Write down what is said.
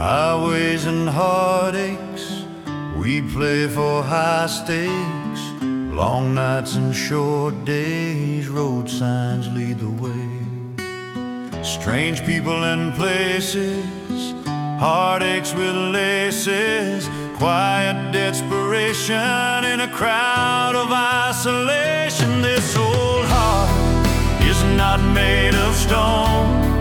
Highways and heartaches, we play for high stakes. Long nights and short days, road signs lead the way. Strange people and places, heartaches with laces. Quiet desperation in a crowd of isolation. This old heart is not made of stone.